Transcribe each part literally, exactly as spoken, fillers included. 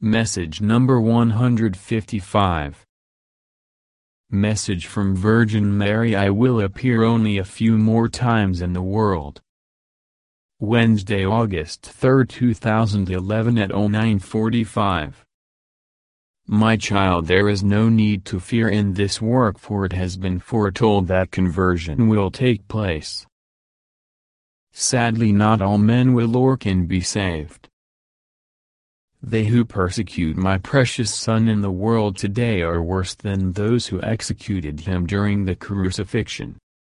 Message number one hundred fifty-five. Message from Virgin Mary: I will appear only a few more times in the world. Wednesday, August third two thousand eleven at oh nine forty-five. My child, there is no need to fear in this work, for it has been foretold that conversion will take place. Sadly, not all men will or can be saved. They who persecute my precious Son in the world today are worse than those who executed him during the crucifixion.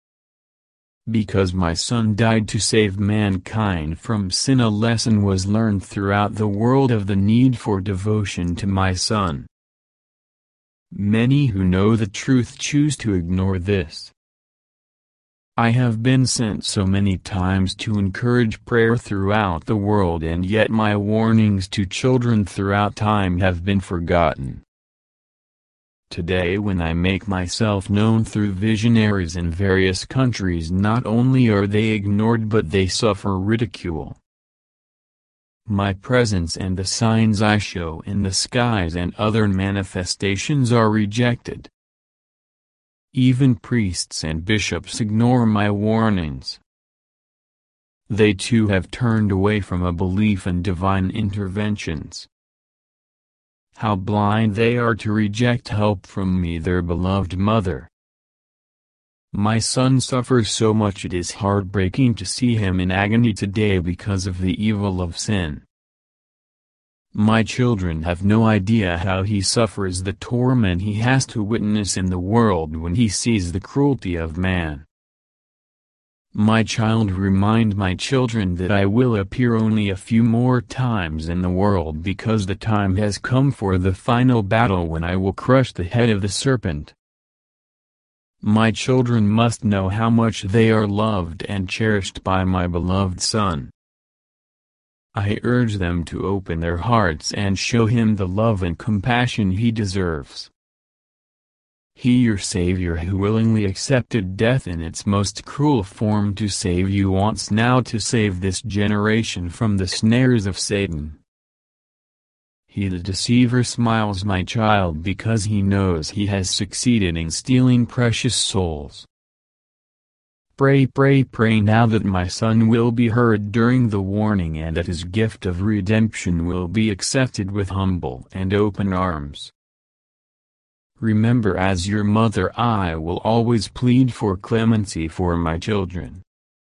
Because my Son died to save mankind from sin, a lesson was learned throughout the world of the need for devotion to my Son. Many who know the truth choose to ignore this. I have been sent so many times to encourage prayer throughout the world, and yet my warnings to children throughout time have been forgotten. Today, when I make myself known through visionaries in various countries, not only are they ignored but they suffer ridicule. My presence and the signs I show in the skies and other manifestations are rejected. Even priests and bishops ignore my warnings. They too have turned away from a belief in divine interventions. How blind they are to reject help from me, their beloved mother. My Son suffers so much, it is heartbreaking to see him in agony today because of the evil of sin. My children have no idea how he suffers the torment he has to witness in the world when he sees the cruelty of man. My child, remind my children that I will appear only a few more times in the world, because the time has come for the final battle when I will crush the head of the serpent. My children must know how much they are loved and cherished by my beloved Son. I urge them to open their hearts and show him the love and compassion he deserves. He, your Savior, who willingly accepted death in its most cruel form to save you, wants now to save this generation from the snares of Satan. He, the deceiver, smiles, my child, because he knows he has succeeded in stealing precious souls. Pray, pray, pray now that my Son will be heard during the warning, and that his gift of redemption will be accepted with humble and open arms. Remember, as your mother, I will always plead for clemency for my children.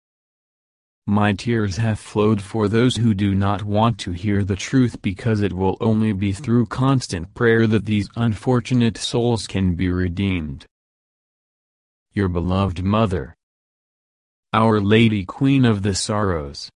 My tears have flowed for those who do not want to hear the truth, because it will only be through constant prayer that these unfortunate souls can be redeemed. Your beloved Mother, Our Lady, Queen of the Sorrows.